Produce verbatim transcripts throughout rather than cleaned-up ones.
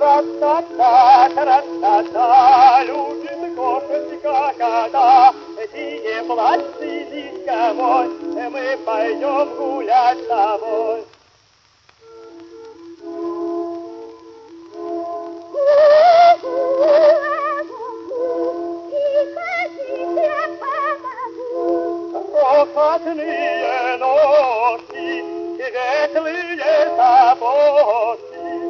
Тра-та-та, тра-та-та, любит кошечка кота. Синее платье, лиска мой, мы пойдем гулять с тобой. Крохотные ножки, светлые сапожки.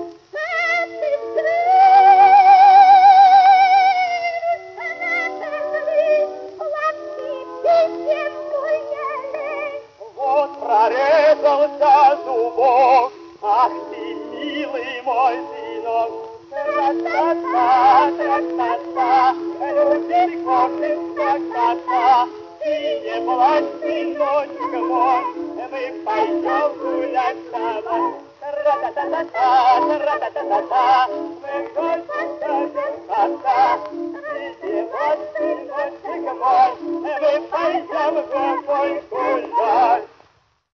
Вот прорезался зубок, ах ты, милый мой сынок. Тра-та-та, тра-та-та, любит кошечка кота. Синее платье, сыночек мой, мы пойдем гулять с тобой. Тра-та-та-та-та, тра-та-та-та-та, мы гулять с тобой.